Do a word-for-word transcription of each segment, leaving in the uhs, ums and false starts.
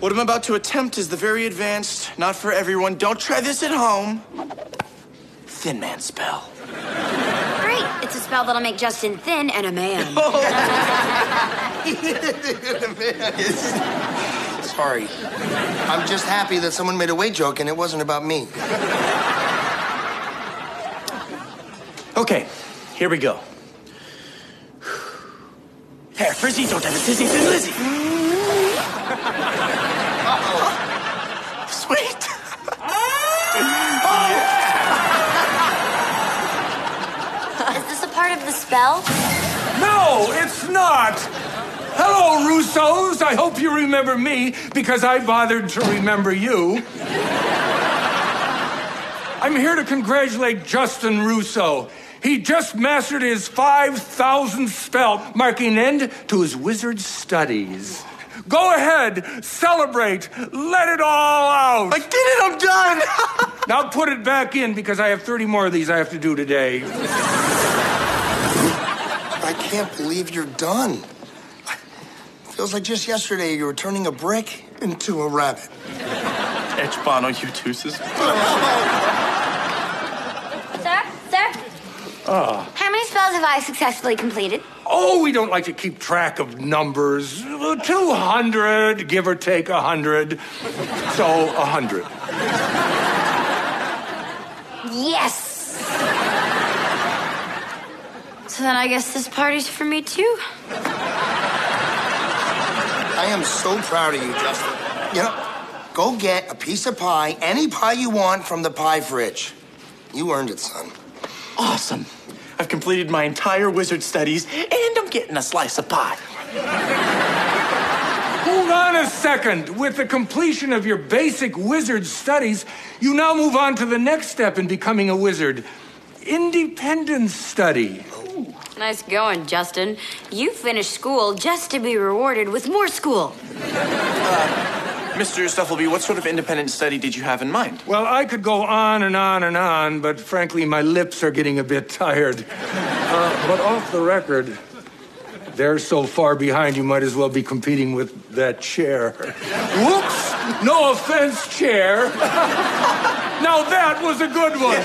What I'm about to attempt is the very advanced, not for everyone. Don't try this at home. Thin Man spell. Great. It's a spell that'll make Justin thin and a man. Oh. Sorry. I'm just happy that someone made a weight joke and it wasn't about me. Okay, here we go. Hair frizzy, don't have a tizzy, thin Lizzy. Uh-oh. Sweet. Is this a part of the spell? No, it's not. Hello, Russos. I hope you remember me because I bothered to remember you. I'm here to congratulate Justin Russo. He just mastered his five thousandth spell, marking end to his wizard studies. Go ahead, celebrate, let it all out. I did it, I'm done. Now put it back in because I have thirty more of these I have to do today. I can't believe you're done. Feels like just yesterday you were turning a brick into a rabbit. Edge Bono, you deuces. Sir? Sir? Ah. How many spells have I successfully completed? Oh, we don't like to keep track of numbers. two hundred, give or take one hundred. So, one hundred. Yes! So then I guess this party's for me, too? I am so proud of you, Justin. You know, go get a piece of pie, any pie you want from the pie fridge. You earned it, son. Awesome. I've completed my entire wizard studies, and I'm getting a slice of pie. Hold on a second. With the completion of your basic wizard studies, you now move on to the next step in becoming a wizard. Independence study. Nice going, Justin. You finished school just to be rewarded with more school. Uh, Mister Stuffleby, what sort of independent study did you have in mind? Well, I could go on and on and on, but frankly, my lips are getting a bit tired. Uh, but off the record, they're so far behind, you might as well be competing with that chair. Whoops! No offense, chair. Now that was a good one.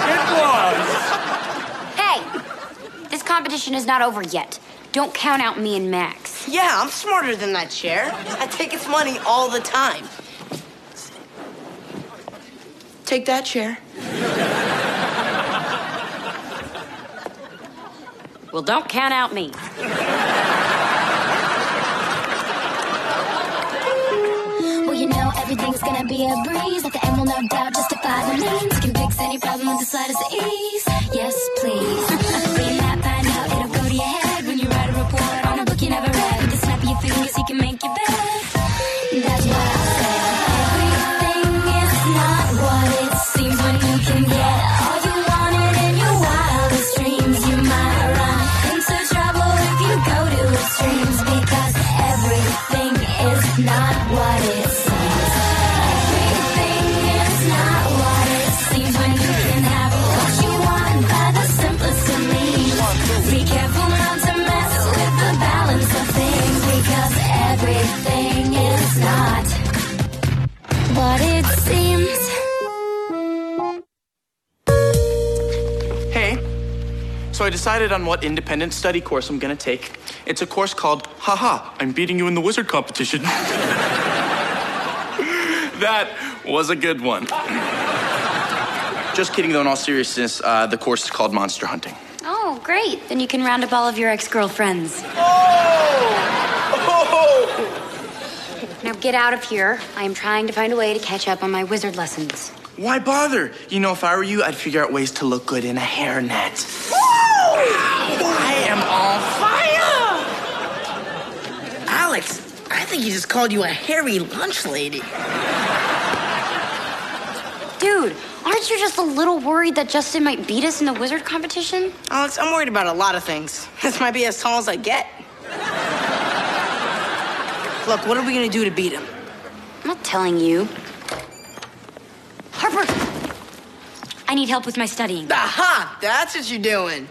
It was. Hey! This competition is not over yet. Don't count out me and Max. Yeah, I'm smarter than that chair. I take its money all the time. Take that chair. Well, don't count out me. Well, you know everything's gonna be a breeze. At the end, will no doubt justify the means. You can fix any problem with the slightest ease. Yes, please. Read that, find out, it'll go to your head. When you write a report on a book you never read. With the snap of your fingers, you can make your bed. That's why I said everything is not what it seems when you can get all you wanted in your wildest dreams. You might run into trouble if you go to extremes, because everything is not what it seems. Everything is not what it seems. Hey, so I decided on what independent study course I'm gonna take. It's a course called Haha, I'm beating you in the wizard competition. That was a good one. Just kidding though, in all seriousness, uh, the course is called Monster Hunting. Oh, great. Then you can round up all of your ex-girlfriends. Oh! Now get out of here. I am trying to find a way to catch up on my wizard lessons. Why bother? You know, if I were you, I'd figure out ways to look good in a hairnet. Woo! I am on fire! Alex, I think he just called you a hairy lunch lady. Dude, aren't you just a little worried that Justin might beat us in the wizard competition? Alex, I'm worried about a lot of things. This might be as tall as I get. Look, what are we gonna do to beat him? I'm not telling you. Harper! I need help with my studying. Aha! That's what you're doing.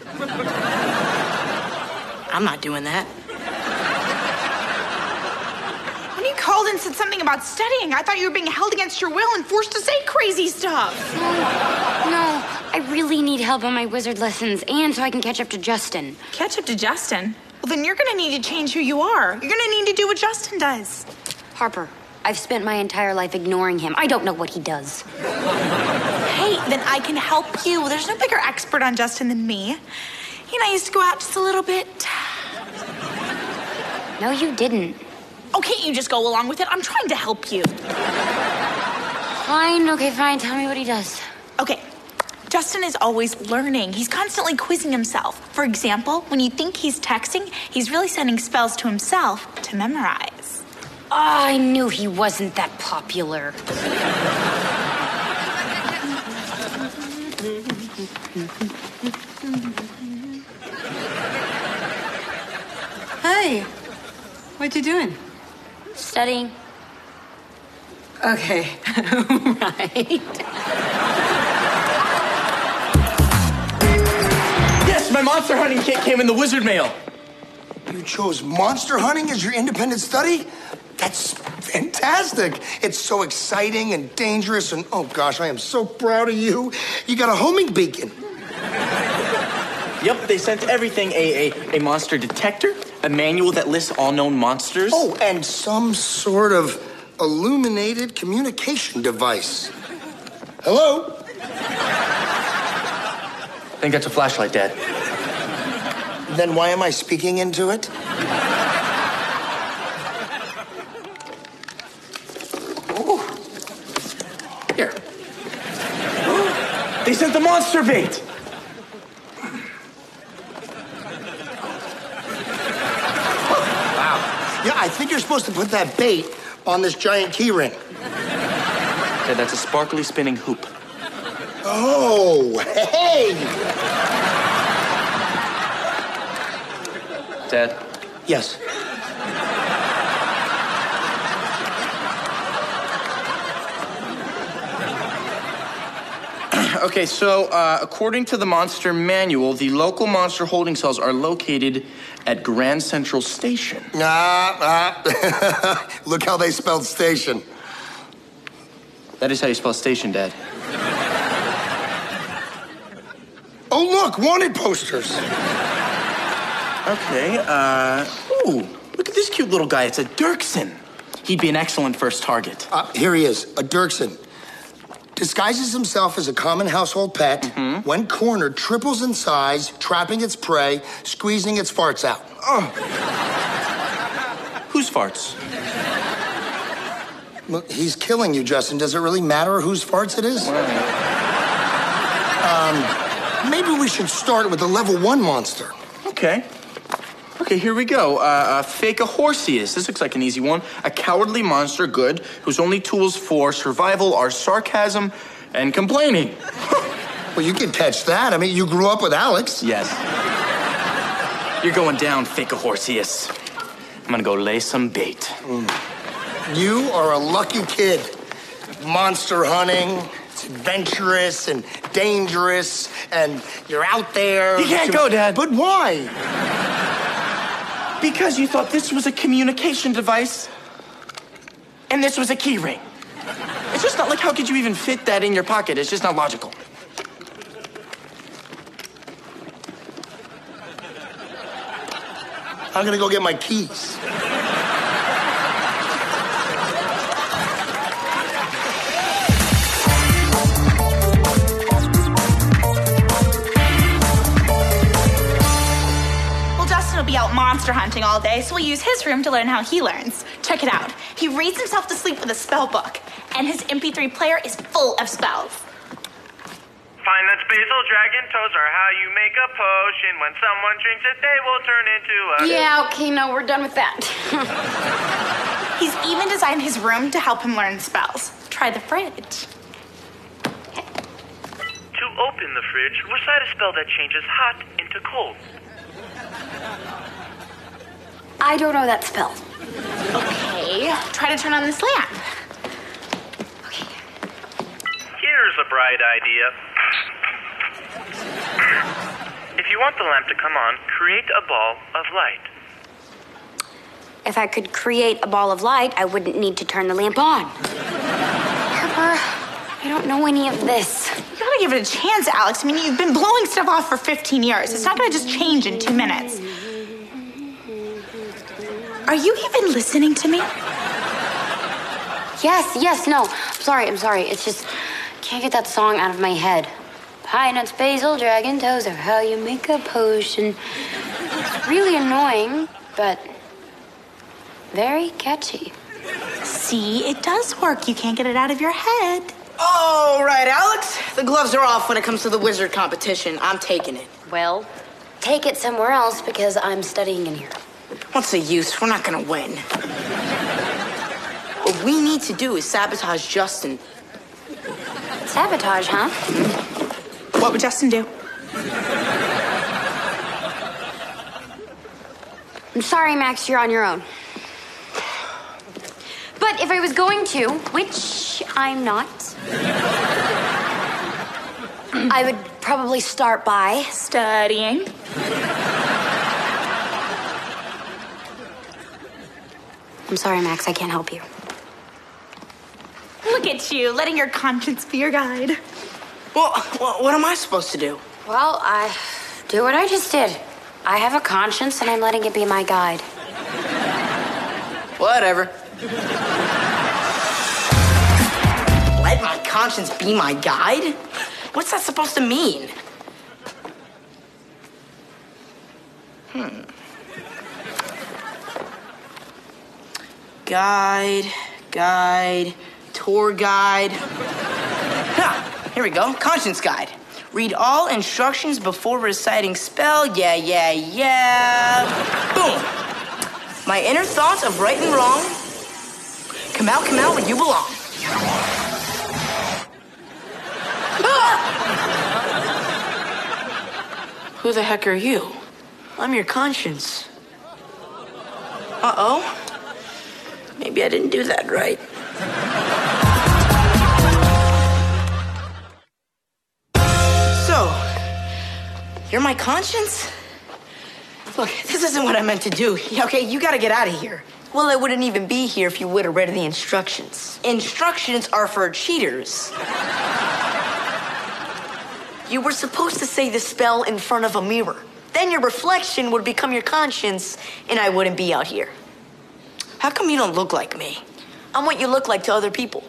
I'm not doing that. What do you call called and said something about studying. I thought you were being held against your will and forced to say crazy stuff. No, no, I really need help on my wizard lessons and so I can catch up to Justin. Catch up to Justin? Well, then you're going to need to change who you are. You're going to need to do what Justin does. Harper, I've spent my entire life ignoring him. I don't know what he does. Hey, then I can help you. There's no bigger expert on Justin than me. He and I used to go out just a little bit. No, you didn't. Oh, can't you just go along with it? I'm trying to help you. Fine, okay, fine. Tell me what he does. Okay. Justin is always learning. He's constantly quizzing himself. For example, when you think he's texting, he's really sending spells to himself to memorize. Oh, I knew he wasn't that popular. Hey, what you doing? Studying. Okay, right. Yes, my monster hunting kit came in the wizard mail. You chose monster hunting as your independent study? That's fantastic. It's so exciting and dangerous, and oh gosh, I am so proud of you. You got a homing beacon. Yep, they sent everything. A, a, a monster detector, a manual that lists all known monsters. Oh, and some sort of illuminated communication device. Hello? I think that's a flashlight, Dad. Then why am I speaking into it? Ooh. Here. They sent the monster bait. Yeah, I think you're supposed to put that bait on this giant key ring. Yeah, that's a sparkly spinning hoop. Oh, hey! Dad? Yes. Okay, so uh, according to the monster manual, the local monster holding cells are located at Grand Central Station. Ah, ah. Look how they spelled station. That is how you spell station, Dad. Oh, look, wanted posters. Okay, uh, ooh, look at this cute little guy. It's a Dirksen. He'd be an excellent first target. Uh, here he is, a Dirksen. Disguises himself as a common household pet. Mm-hmm. When cornered, triples in size, trapping its prey, squeezing its farts out. Oh. Whose farts? Look, he's killing you, Justin. Does it really matter whose farts it is? Um, maybe we should start with the level one monster. Okay. Okay, here we go. Uh, uh, Fake-a-Horseus. This looks like an easy one. A cowardly monster good whose only tools for survival are sarcasm and complaining. Well, you can catch that. I mean, you grew up with Alex. Yes. You're going down, Fake-a-Horseus. I'm gonna go lay some bait. Mm. You are a lucky kid. Monster hunting, it's adventurous and dangerous, and you're out there. You can't go, Dad. But why? Because you thought this was a communication device, and this was a key ring. It's just not like, how could you even fit that in your pocket? It's just not logical. I'm gonna go get my keys. Will be out monster hunting all day, so we'll use his room to learn how he learns. Check it out. He reads himself to sleep with a spell book, and his M P three player is full of spells. Find that basil dragon toes are how you make a potion. When someone drinks it, they will turn into a... Yeah, okay, no, we're done with that. He's even designed his room to help him learn spells. Try the fridge. To open the fridge, recite a spell that changes hot into cold. I don't know that spell. Okay, try to turn on this lamp. Okay. Here's a bright idea. If you want the lamp to come on, create a ball of light. If I could create a ball of light, I wouldn't need to turn the lamp on. Harper, I don't know any of this. You gotta give it a chance, Alex. I mean, you've been blowing stuff off for fifteen years. It's not gonna just change in two minutes. Are you even listening to me? Yes, yes, no. I'm sorry, I'm sorry. It's just, can't get that song out of my head. Pine nuts, basil, dragon toes are how you make a potion. It's really annoying, but very catchy. See, it does work. You can't get it out of your head. All right, Alex. The gloves are off when it comes to the wizard competition. I'm taking it. Well, take it somewhere else because I'm studying in here. What's the use? We're not gonna win. What we need to do is sabotage Justin. Sabotage, huh? What would Justin do? I'm sorry, Max, you're on your own. But if I was going to, which I'm not, I would probably start by studying. I'm sorry, Max, I can't help you. Look at you, letting your conscience be your guide. Well, well, what am I supposed to do? Well, I do what I just did. I have a conscience, and I'm letting it be my guide. Whatever. Let my conscience be my guide? What's that supposed to mean? Hmm. Guide, guide, tour guide. Ha! Here we go. Conscience guide. Read all instructions before reciting spell. Yeah, yeah, yeah. Boom. My inner thoughts of right and wrong. Come out, come out when you belong. Ah! Who the heck are you? I'm your conscience. Uh-oh. Maybe I didn't do that right. So, you're my conscience? Look, this isn't what I meant to do. Okay, you gotta get out of here. Well, I wouldn't even be here if you would have read the instructions. Instructions are for cheaters. You were supposed to say the spell in front of a mirror. Then your reflection would become your conscience, and I wouldn't be out here. How come you don't look like me? I'm what you look like to other people.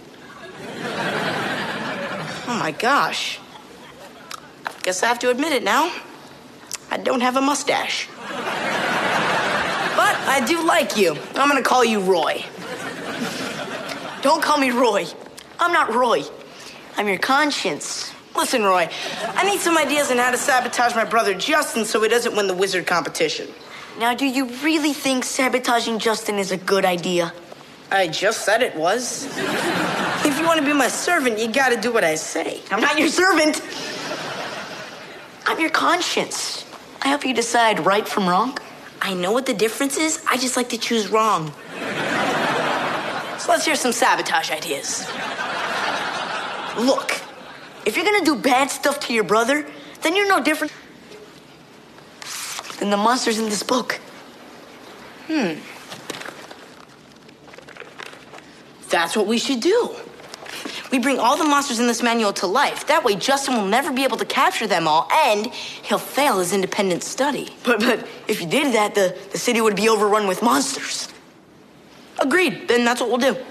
Oh my gosh. Guess I have to admit it now. I don't have a mustache. But I do like you. I'm gonna call you Roy. Don't call me Roy. I'm not Roy. I'm your conscience. Listen, Roy, I need some ideas on how to sabotage my brother Justin so he doesn't win the wizard competition. Now, do you really think sabotaging Justin is a good idea? I just said it was. If you want to be my servant, you gotta do what I say. I'm not your servant. I'm your conscience. I help you decide right from wrong. I know what the difference is. I just like to choose wrong. So let's hear some sabotage ideas. Look, if you're gonna do bad stuff to your brother, then you're no different than the monsters in this book. Hmm. That's what we should do. We bring all the monsters in this manual to life. That way Justin will never be able to capture them all, and he'll fail his independent study. But but if you did that, the, the city would be overrun with monsters. Agreed. Then that's what we'll do.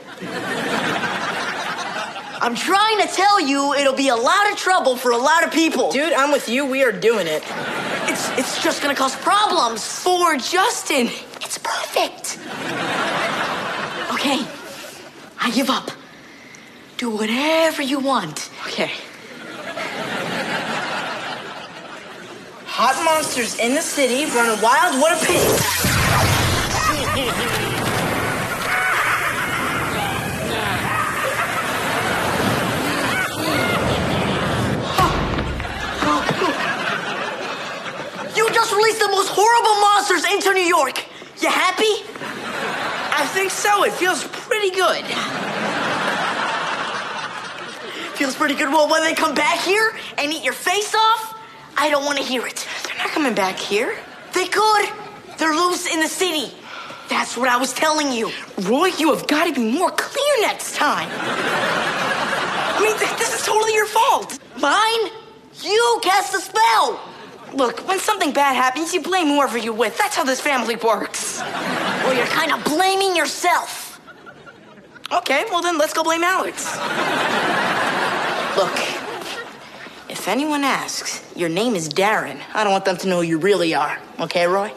I'm trying to tell you it'll be a lot of trouble for a lot of people. Dude, I'm with you. We are doing it. It's, it's just gonna cause problems. For Justin. It's perfect. Okay, I give up. Do whatever you want. Okay. Hot monsters in the city running wild. What a pity. You just released the most horrible monsters into New York. You happy? I think so. It feels pretty good. Feels pretty good. Well, when they come back here and eat your face off, I don't want to hear it. They're not coming back here. They could. They're loose in the city. That's what I was telling you. Roy, you have got to be more clear next time. I mean, th- this is totally your fault. Mine? You cast the spell. Look, when something bad happens, you blame whoever you're with. That's how this family works. Well, you're kind of blaming yourself. Okay, well then let's go blame Alex. Look, if anyone asks, your name is Darren. I don't want them to know who you really are. Okay, Roy?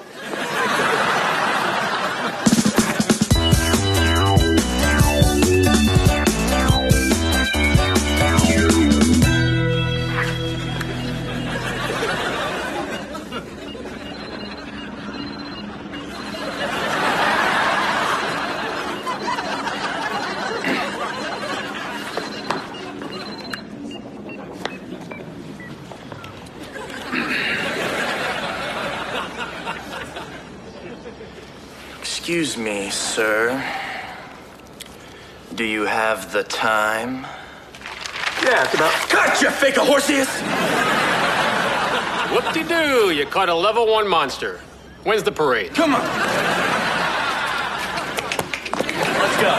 Excuse me, sir. Do you have the time? Yeah, it's about... Gotcha, Fake-A-Horseus! Whoop-de-doo, you caught a level one monster. When's the parade? Come on. Let's go.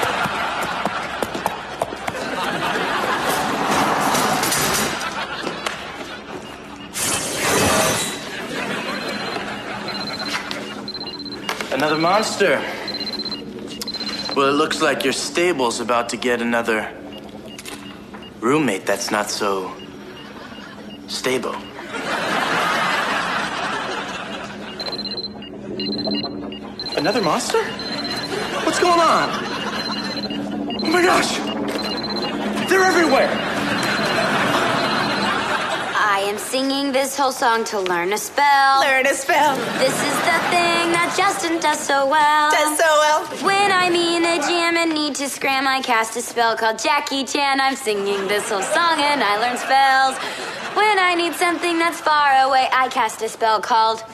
Another monster. Well, it looks like your stable's about to get another roommate that's not so stable. Another monster? What's going on? Oh my gosh! They're everywhere! I am singing this whole song to learn a spell. Learn a spell. This is the thing that Justin does so well. Does so well. When I'm in a jam and need to scram, I cast a spell called Jackie Chan. I'm singing this whole song and I learn spells. When I need something that's far away, I cast a spell called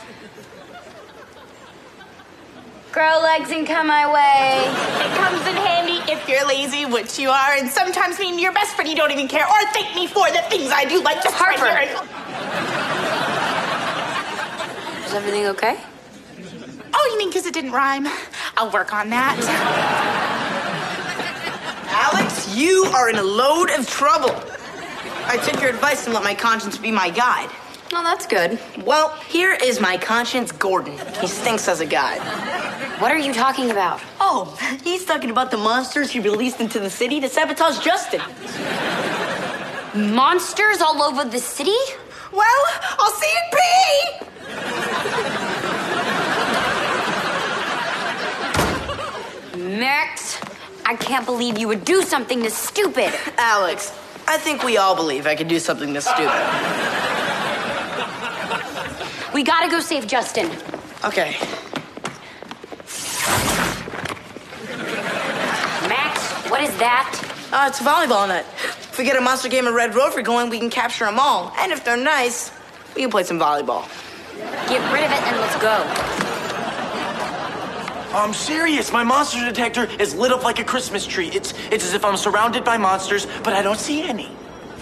Grow Legs and Come My Way. It comes in handy if you're lazy, which you are, and sometimes mean your best friend you don't even care, or thank me for the things I do, like just Harper. right here. Is everything okay? Oh, you mean because it didn't rhyme? I'll work on that. Alex, you are in a load of trouble. I took your advice and let my conscience be my guide. Well, that's good. Well, here is my conscience, Gordon. He stinks as a guide. What are you talking about? Oh, he's talking about the monsters he released into the city to sabotage Justin. Monsters all over the city? Well, I'll see you pee! Max, I can't believe you would do something this stupid. Alex, I think we all believe I could do something this stupid. We gotta go save Justin. Okay. Max, what is that? Uh, it's a volleyball net. If we get a monster game of Red Rover going, we can capture them all. And if they're nice, we can play some volleyball. Get rid of it and let's go. I'm serious. My monster detector is lit up like a Christmas tree. It's it's as if I'm surrounded by monsters, but I don't see any.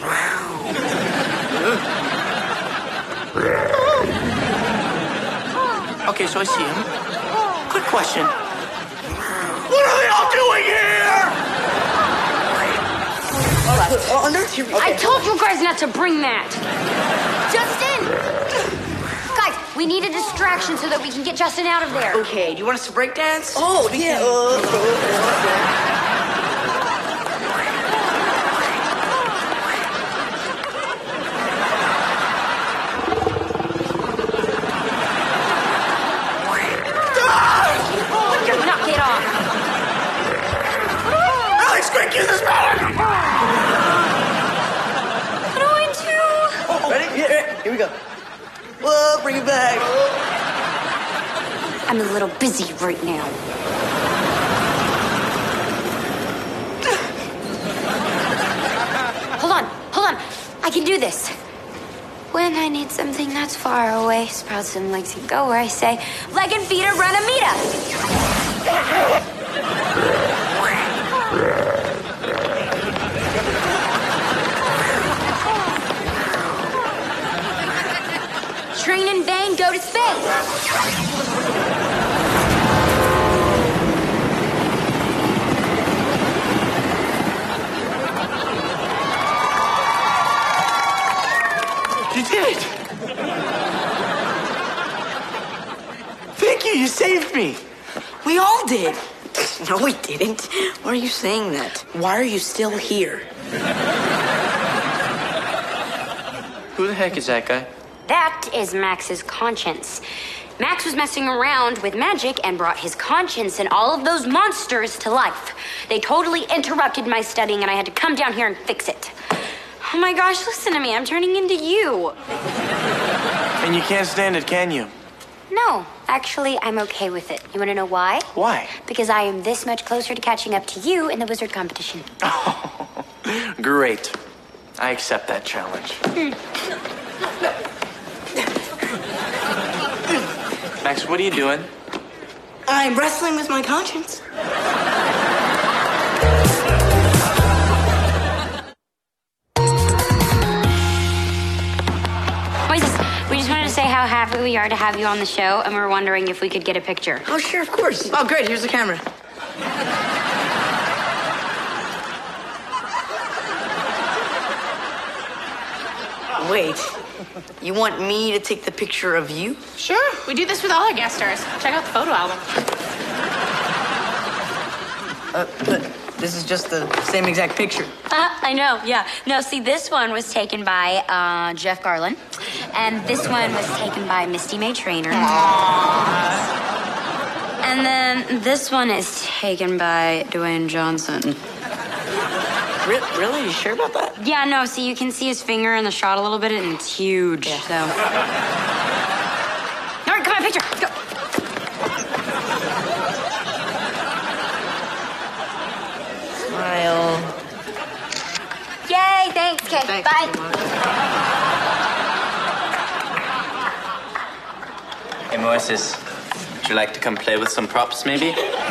Okay, so I see him. Quick question. What are they all doing here? Oh, under? I told you guys not to bring that. Justin! Guys, we need a distraction so that we can get Justin out of there. Okay, do you want us to break dance? Oh, yeah. Knock it off. Alex, quick, use this power! What do I do? Oh, ready? Yeah, yeah, here we go. Whoa, bring it back. I'm a little busy right now. Hold on, hold on. I can do this. When I need something that's far away, sprouts and legs can go where I say, leg and feet are run-a-meet-a. Train in vain, go to space. you saved me. We all did. No, we didn't. Why are you saying that? Why are you still here? Who the heck is that guy? That is Max's conscience. Max was messing around with magic and brought his conscience and all of those monsters to life. They totally interrupted my studying and I had to come down here and fix it. Oh my gosh, listen to me. I'm turning into you. And you can't stand it, can you? No, actually, I'm okay with it. You want to know why? Why? Because I am this much closer to catching up to you in the wizard competition. Oh, great. I accept that challenge. Hmm. Max, what are you doing? I'm wrestling with my conscience. We just wanted to say how happy we are to have you on the show, and we're wondering if we could get a picture. Oh, sure, of course. Oh, great. Here's the camera. Wait. You want me to take the picture of you? Sure. We do this with all our guest stars. Check out the photo album. Uh, but this is just the same exact picture. Uh, I know, yeah. No, see, this one was taken by uh, Jeff Garlin, and this one was taken by Misty May Trainer. And then this one is taken by Dwayne Johnson. Re- really? You sure about that? Yeah, no, see, you can see his finger in the shot a little bit, and it's huge, yeah. So. All right, come on, picture. Let's go. Smile. Yay, thanks, okay, Thanks bye. so much. Hey, Moises, would you like to come play with some props, maybe?